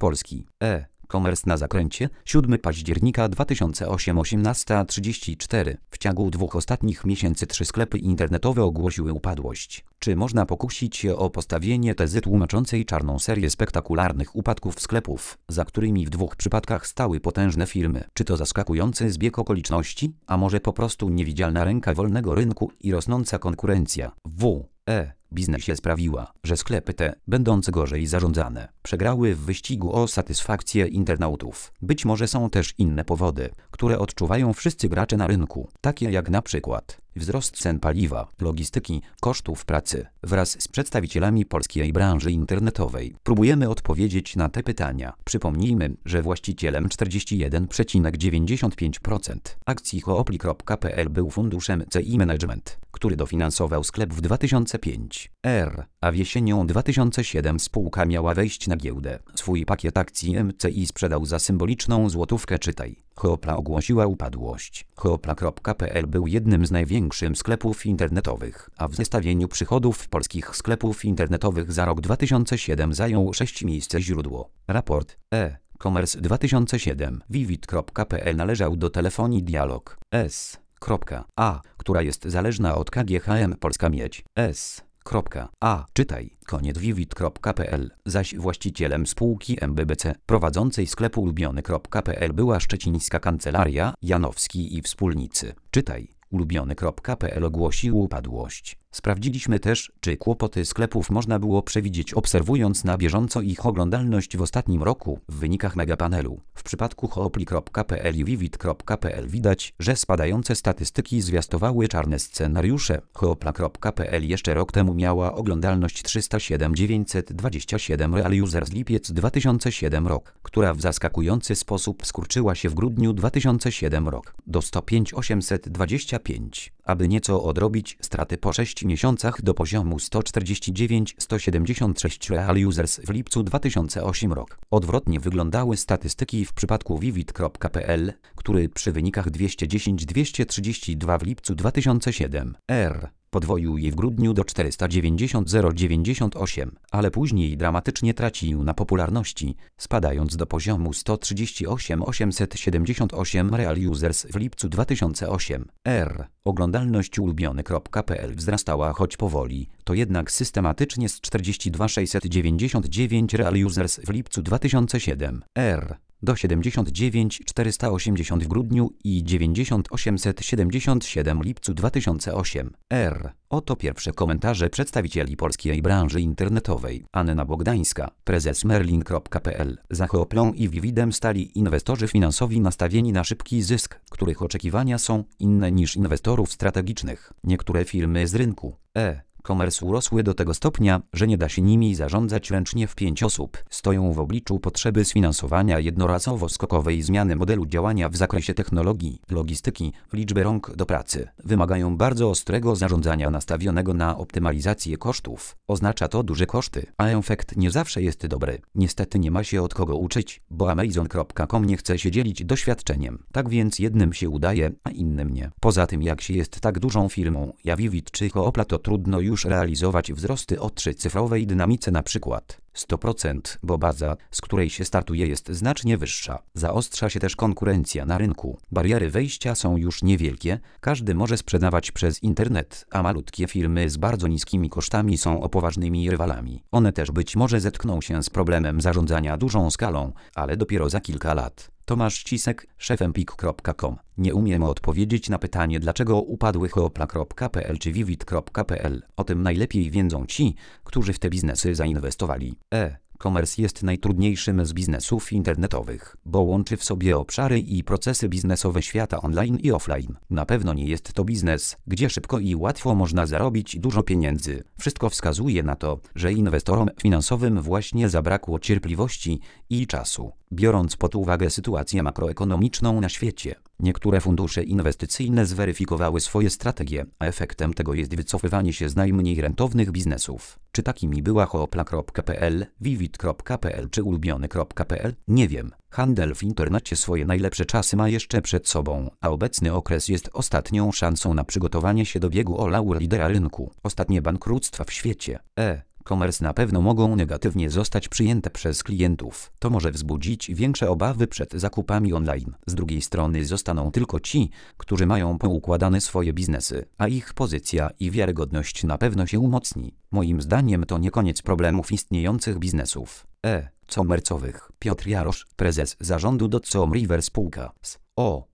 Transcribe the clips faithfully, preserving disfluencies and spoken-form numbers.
Polski. E-commerce na zakręcie. siódmego października dwa tysiące ósmego, osiemnasta trzydzieści cztery. W ciągu dwóch ostatnich miesięcy trzy sklepy internetowe ogłosiły upadłość. Czy można pokusić się o postawienie tezy tłumaczącej czarną serię spektakularnych upadków sklepów, za którymi w dwóch przypadkach stały potężne firmy? Czy to zaskakujący zbieg okoliczności, a może po prostu niewidzialna ręka wolnego rynku i rosnąca konkurencja w e-biznesie sprawiła, że sklepy te, będące gorzej zarządzane, przegrały w wyścigu o satysfakcję internautów? Być może są też inne powody, które odczuwają wszyscy gracze na rynku, takie jak na przykład wzrost cen paliwa, logistyki, kosztów pracy. Wraz z przedstawicielami polskiej branży internetowej próbujemy odpowiedzieć na te pytania. Przypomnijmy, że właścicielem czterdzieści jeden przecinek dziewięćdziesiąt pięć procent akcji hoopli kropka pe el był funduszem C I Management, który dofinansował sklep w dwa tysiące piątym r, a w jesienią dwa tysiące siódmego spółka miała wejść na giełdę. Swój pakiet akcji M C I sprzedał za symboliczną złotówkę, czytaj. Hoopla ogłosiła upadłość. hoopla kropka pe el był jednym z największych sklepów internetowych, a w zestawieniu przychodów polskich sklepów internetowych za rok dwa tysiące siódmy zajął szóste miejsce. Źródło. Raport e-commerce dwa tysiące siedem. Vivid kropka pe el należał do Telefonii Dialog S. A, która jest zależna od K G H M Polska Miedź S. A. Czytaj. Koniec. Vivid kropka pe el. Zaś właścicielem spółki M B B C prowadzącej sklepu ulubiony kropka pe el była szczecińska kancelaria Janowski i Wspólnicy. Czytaj. ulubiony kropka pe el ogłosił upadłość. Sprawdziliśmy też, czy kłopoty sklepów można było przewidzieć, obserwując na bieżąco ich oglądalność w ostatnim roku w wynikach megapanelu. W przypadku hoopli kropka pe el i vivid kropka pe el widać, że spadające statystyki zwiastowały czarne scenariusze. hoopla kropka pe el jeszcze rok temu miała oglądalność trzysta siedem tysięcy dziewięćset dwadzieścia siedem real users lipiec dwa tysiące siódmy rok, która w zaskakujący sposób skurczyła się w grudniu dwa tysiące siódmego rok do sto pięć tysięcy osiemset dwadzieścia pięć, aby nieco odrobić straty po sześciu miesiącach do poziomu sto czterdzieści dziewięć tysięcy sto siedemdziesiąt sześć real users w lipcu dwa tysiące ósmego rok. Odwrotnie wyglądały statystyki w przypadku vivid kropka pe el, który przy wynikach dwieście dziesięć tysięcy dwieście trzydzieści dwa w lipcu dwa tysiące siódmego r podwoił je w grudniu do czterysta dziewięćdziesiąt tysięcy dziewięćdziesiąt osiem, ale później dramatycznie tracił na popularności, spadając do poziomu sto trzydzieści osiem tysięcy osiemset siedemdziesiąt osiem real users w lipcu dwa tysiące ósmego r. Oglądalność ulubiony kropka pe el wzrastała, choć powoli, to jednak systematycznie z czterdzieści dwa tysiące sześćset dziewięćdziesiąt dziewięć real users w lipcu dwa tysiące siódmego r. do siedemdziesiąt dziewięć tysięcy czterysta osiemdziesiąt w grudniu i dziewięćdziesiąt tysięcy osiemset siedemdziesiąt siedem w lipcu dwa tysiące ósmego r. Oto pierwsze komentarze przedstawicieli polskiej branży internetowej. Anna Bogdańska, prezes merlin kropka pe el. Za Hooplą i Vividem stali inwestorzy finansowi nastawieni na szybki zysk, których oczekiwania są inne niż inwestorów strategicznych. Niektóre firmy z rynku E. e-commerce urosły do tego stopnia, że nie da się nimi zarządzać ręcznie w pięć osób. Stoją w obliczu potrzeby sfinansowania jednorazowo-skokowej zmiany modelu działania w zakresie technologii, logistyki, liczby rąk do pracy. Wymagają bardzo ostrego zarządzania nastawionego na optymalizację kosztów. Oznacza to duże koszty, a efekt nie zawsze jest dobry. Niestety nie ma się od kogo uczyć, bo amazon kropka com nie chce się dzielić doświadczeniem. Tak więc jednym się udaje, a innym nie. Poza tym, jak się jest tak dużą firmą, jak Vivid czy Hoopla, to trudno już realizować wzrosty o trzycyfrowej dynamice, na przykład sto procent, bo baza, z której się startuje, jest znacznie wyższa. Zaostrza się też konkurencja na rynku. Bariery wejścia są już niewielkie, każdy może sprzedawać przez internet, a malutkie firmy z bardzo niskimi kosztami są opoważnymi rywalami. One też być może zetkną się z problemem zarządzania dużą skalą, ale dopiero za kilka lat. Tomasz Cisek, szef empik kropka com. Nie umiemy odpowiedzieć na pytanie, dlaczego upadły hoopla kropka pe el czy vivid kropka pe el. O tym najlepiej wiedzą ci, którzy w te biznesy zainwestowali. E-commerce jest najtrudniejszym z biznesów internetowych, bo łączy w sobie obszary i procesy biznesowe świata online i offline. Na pewno nie jest to biznes, gdzie szybko i łatwo można zarobić dużo pieniędzy. Wszystko wskazuje na to, że inwestorom finansowym właśnie zabrakło cierpliwości i czasu. Biorąc pod uwagę sytuację makroekonomiczną na świecie, niektóre fundusze inwestycyjne zweryfikowały swoje strategie, a efektem tego jest wycofywanie się z najmniej rentownych biznesów. Czy takimi była hoopla kropka pe el, vivid kropka pe el czy ulubiony kropka pe el? Nie wiem. Handel w internecie swoje najlepsze czasy ma jeszcze przed sobą, a obecny okres jest ostatnią szansą na przygotowanie się do biegu o laur lidera rynku. Ostatnie bankructwa w świecie. E. e-commerce na pewno mogą negatywnie zostać przyjęte przez klientów. To może wzbudzić większe obawy przed zakupami online. Z drugiej strony zostaną tylko ci, którzy mają poukładane swoje biznesy, a ich pozycja i wiarygodność na pewno się umocni. Moim zdaniem to nie koniec problemów istniejących biznesów e-commerce'owych. Piotr Jarosz, prezes zarządu Dotcom River spółka z o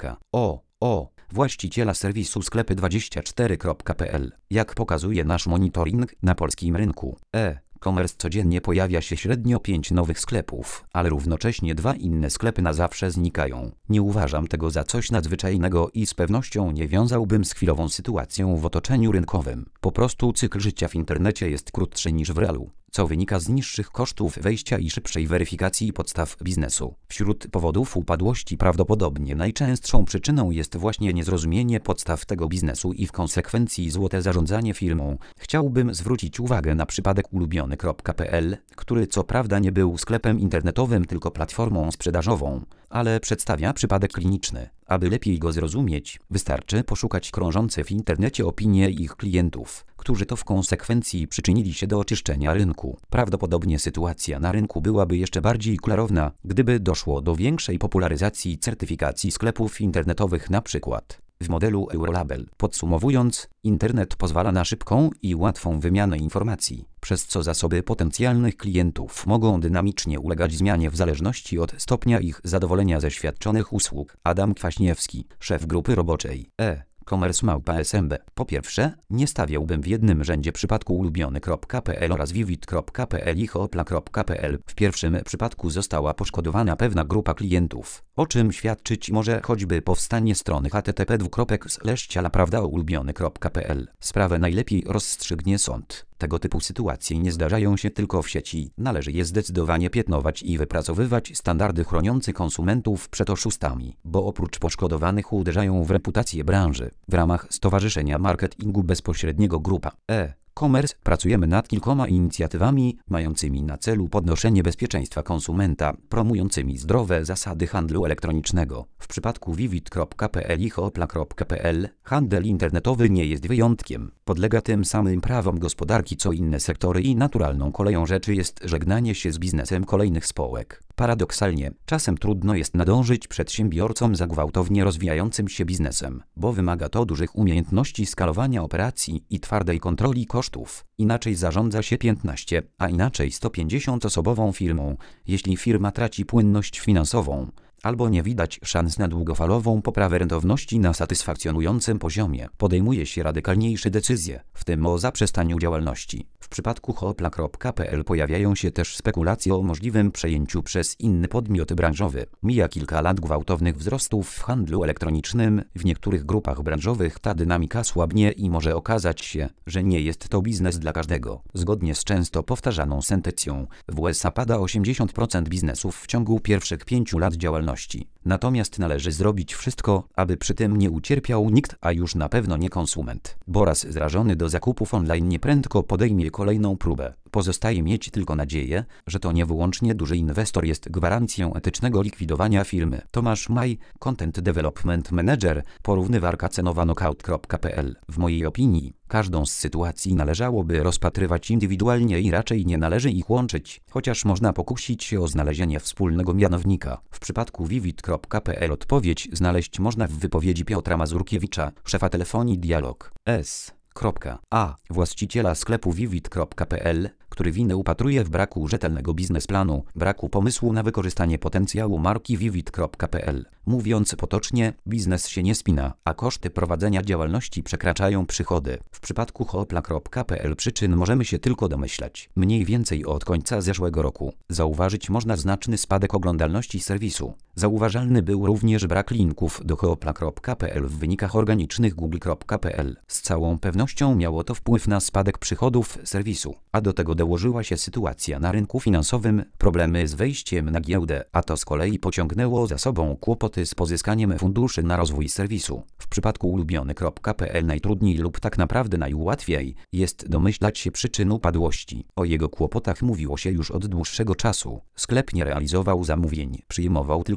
o o właściciela serwisu sklepy dwadzieścia cztery kropka p l. Jak pokazuje nasz monitoring, na polskim rynku e-commerce codziennie pojawia się średnio pięć nowych sklepów, ale równocześnie dwa inne sklepy na zawsze znikają. Nie uważam tego za coś nadzwyczajnego i z pewnością nie wiązałbym z chwilową sytuacją w otoczeniu rynkowym. Po prostu cykl życia w internecie jest krótszy niż w realu, co wynika z niższych kosztów wejścia i szybszej weryfikacji podstaw biznesu. Wśród powodów upadłości prawdopodobnie najczęstszą przyczyną jest właśnie niezrozumienie podstaw tego biznesu i w konsekwencji złote zarządzanie firmą. Chciałbym zwrócić uwagę na przypadek ulubiony kropka p l, który co prawda nie był sklepem internetowym, tylko platformą sprzedażową, ale przedstawia przypadek kliniczny. Aby lepiej go zrozumieć, wystarczy poszukać krążące w internecie opinie ich klientów, którzy to w konsekwencji przyczynili się do oczyszczenia rynku. Prawdopodobnie sytuacja na rynku byłaby jeszcze bardziej klarowna, gdyby doszło do większej popularyzacji certyfikacji sklepów internetowych, na przykład w modelu Eurolabel. Podsumowując, internet pozwala na szybką i łatwą wymianę informacji, przez co zasoby potencjalnych klientów mogą dynamicznie ulegać zmianie w zależności od stopnia ich zadowolenia ze świadczonych usług. Adam Kwaśniewski, szef grupy roboczej e-commerce małpa S M B. Po pierwsze, nie stawiałbym w jednym rzędzie przypadku ulubiony kropka p l oraz vivid kropka p l i hopla kropka p l. W pierwszym przypadku została poszkodowana pewna grupa klientów, o czym świadczyć może choćby powstanie strony h t t p dwukropek slash ciala prawda ulubiony kropka p l. Sprawę najlepiej rozstrzygnie sąd. Tego typu sytuacje nie zdarzają się tylko w sieci. Należy je zdecydowanie piętnować i wypracowywać standardy chroniące konsumentów przed oszustami, bo oprócz poszkodowanych uderzają w reputację branży. W ramach Stowarzyszenia Marketingu Bezpośredniego Grupa e-commerce pracujemy nad kilkoma inicjatywami mającymi na celu podnoszenie bezpieczeństwa konsumenta, promującymi zdrowe zasady handlu elektronicznego. W przypadku vivid kropka p l i hopla kropka p l handel internetowy nie jest wyjątkiem. Podlega tym samym prawom gospodarki co inne sektory i naturalną koleją rzeczy jest żegnanie się z biznesem kolejnych spółek. Paradoksalnie, czasem trudno jest nadążyć przedsiębiorcom za gwałtownie rozwijającym się biznesem, bo wymaga to dużych umiejętności skalowania operacji i twardej kontroli kosztów. Inaczej zarządza się piętnaście, a inaczej sto pięćdziesiąt osobową firmą, jeśli firma traci płynność finansową, albo nie widać szans na długofalową poprawę rentowności na satysfakcjonującym poziomie. Podejmuje się radykalniejsze decyzje, w tym o zaprzestaniu działalności. W przypadku hopla kropka p l pojawiają się też spekulacje o możliwym przejęciu przez inny podmiot branżowy. Mija kilka lat gwałtownych wzrostów w handlu elektronicznym. W niektórych grupach branżowych ta dynamika słabnie i może okazać się, że nie jest to biznes dla każdego. Zgodnie z często powtarzaną sentencją, w u s a pada osiemdziesiąt procent biznesów w ciągu pierwszych pięciu lat działalności. Natomiast należy zrobić wszystko, aby przy tym nie ucierpiał nikt, a już na pewno nie konsument. Bo raz zrażony do zakupów online nieprędko podejmie kolejną próbę. Pozostaje mieć tylko nadzieję, że to nie wyłącznie duży inwestor jest gwarancją etycznego likwidowania firmy. Tomasz Maj, Content Development Manager, porównywarka cenowa knockout kropka p l. W mojej opinii, każdą z sytuacji należałoby rozpatrywać indywidualnie i raczej nie należy ich łączyć, chociaż można pokusić się o znalezienie wspólnego mianownika. W przypadku vivid kropka p l odpowiedź znaleźć można w wypowiedzi Piotra Mazurkiewicza, szefa telefonii Dialog S. A. właściciela sklepu vivid kropka p l, który winę upatruje w braku rzetelnego biznesplanu, braku pomysłu na wykorzystanie potencjału marki vivid kropka p l. Mówiąc potocznie, biznes się nie spina, a koszty prowadzenia działalności przekraczają przychody. W przypadku hopla kropka p l przyczyn możemy się tylko domyślać. Mniej więcej od końca zeszłego roku zauważyć można znaczny spadek oglądalności serwisu. Zauważalny był również brak linków do hopla kropka p l w wynikach organicznych google kropka p l. Z całą pewnością miało to wpływ na spadek przychodów serwisu, a do tego dołożyła się sytuacja na rynku finansowym, problemy z wejściem na giełdę, a to z kolei pociągnęło za sobą kłopoty z pozyskaniem funduszy na rozwój serwisu. W przypadku ulubiony kropka p l najtrudniej lub tak naprawdę najłatwiej jest domyślać się przyczyn upadłości. O jego kłopotach mówiło się już od dłuższego czasu. Sklep nie realizował zamówień, przyjmował tylko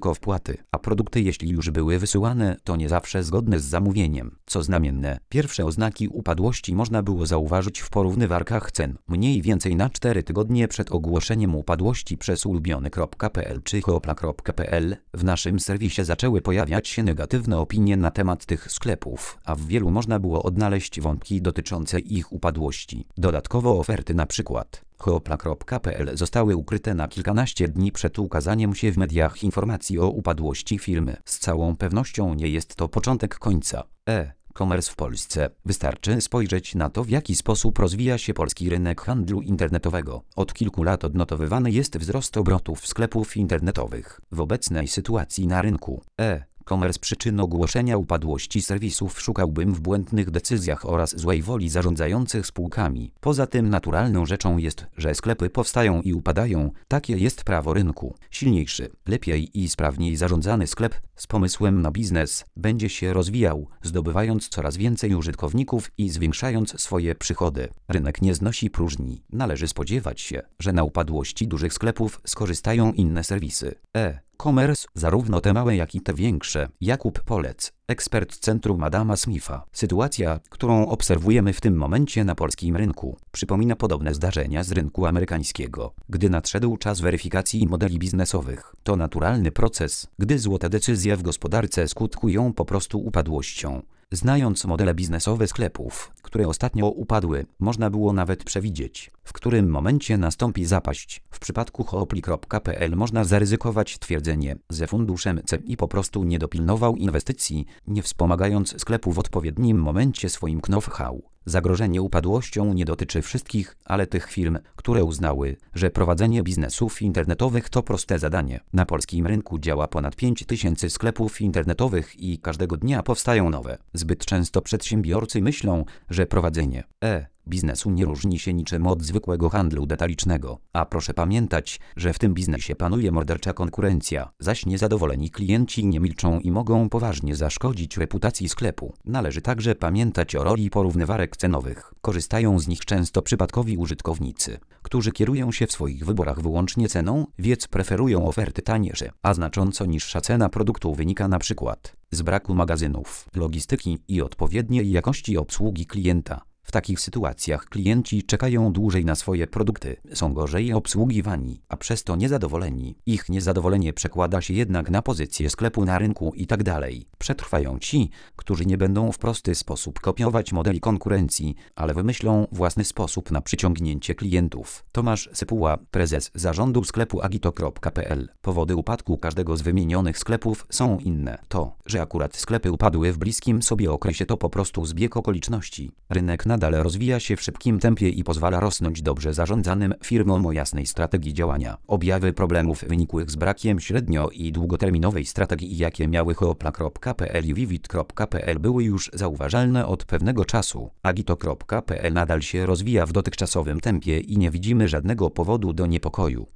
tylko wpłaty, a produkty, jeśli już były wysyłane, to nie zawsze zgodne z zamówieniem. Co znamienne, pierwsze oznaki upadłości można było zauważyć w porównywarkach cen. Mniej więcej na cztery tygodnie przed ogłoszeniem upadłości przez ulubiony kropka pe el czy hoopla kropka pe el w naszym serwisie zaczęły pojawiać się negatywne opinie na temat tych sklepów, a w wielu można było odnaleźć wątki dotyczące ich upadłości. Dodatkowo oferty na przykład hoopla kropka pe el zostały ukryte na kilkanaście dni przed ukazaniem się w mediach informacji o upadłości firmy. Z całą pewnością nie jest to początek końca. E-commerce w Polsce. Wystarczy spojrzeć na to, w jaki sposób rozwija się polski rynek handlu internetowego. Od kilku lat odnotowywany jest wzrost obrotów sklepów internetowych. W obecnej sytuacji na rynku e e-commerce przyczyn ogłoszenia upadłości serwisów szukałbym w błędnych decyzjach oraz złej woli zarządzających spółkami. Poza tym naturalną rzeczą jest, że sklepy powstają i upadają. Takie jest prawo rynku. Silniejszy, lepiej i sprawniej zarządzany sklep z pomysłem na biznes będzie się rozwijał, zdobywając coraz więcej użytkowników i zwiększając swoje przychody. Rynek nie znosi próżni. Należy spodziewać się, że na upadłości dużych sklepów skorzystają inne serwisy e-commerce, zarówno te małe, jak i te większe. Jakub Polec, ekspert Centrum Adama Smitha. Sytuacja, którą obserwujemy w tym momencie na polskim rynku, przypomina podobne zdarzenia z rynku amerykańskiego. Gdy nadszedł czas weryfikacji modeli biznesowych, to naturalny proces, gdy złote decyzje w gospodarce skutkują po prostu upadłością. Znając modele biznesowe sklepów, które ostatnio upadły, można było nawet przewidzieć, w którym momencie nastąpi zapaść. W przypadku hoopli kropka pe el można zaryzykować twierdzenie, że funduszem C I po prostu nie dopilnował inwestycji, nie wspomagając sklepu w odpowiednim momencie swoim know-how. Zagrożenie upadłością nie dotyczy wszystkich, ale tych firm, które uznały, że prowadzenie biznesów internetowych to proste zadanie. Na polskim rynku działa ponad pięć tysięcy sklepów internetowych i każdego dnia powstają nowe. Zbyt często przedsiębiorcy myślą, że prowadzenie e biznesu nie różni się niczym od zwykłego handlu detalicznego. A proszę pamiętać, że w tym biznesie panuje mordercza konkurencja, zaś niezadowoleni klienci nie milczą i mogą poważnie zaszkodzić reputacji sklepu. Należy także pamiętać o roli porównywarek cenowych. Korzystają z nich często przypadkowi użytkownicy, którzy kierują się w swoich wyborach wyłącznie ceną, więc preferują oferty tańsze, a znacząco niższa cena produktu wynika na przykład z braku magazynów, logistyki i odpowiedniej jakości obsługi klienta. W takich sytuacjach klienci czekają dłużej na swoje produkty, są gorzej obsługiwani, a przez to niezadowoleni. Ich niezadowolenie przekłada się jednak na pozycję sklepu na rynku i tak dalej. Przetrwają ci, którzy nie będą w prosty sposób kopiować modeli konkurencji, ale wymyślą własny sposób na przyciągnięcie klientów. Tomasz Sypuła, prezes zarządu sklepu agito kropka pe el. Powody upadku każdego z wymienionych sklepów są inne. To, że akurat sklepy upadły w bliskim sobie okresie, to po prostu zbieg okoliczności. Rynek nadal rozwija się w szybkim tempie i pozwala rosnąć dobrze zarządzanym firmom o jasnej strategii działania. Objawy problemów wynikłych z brakiem średnio- i długoterminowej strategii, jakie miały hoopla kropka pe el i vivid kropka pe el, były już zauważalne od pewnego czasu. agito kropka pe el nadal się rozwija w dotychczasowym tempie i nie widzimy żadnego powodu do niepokoju.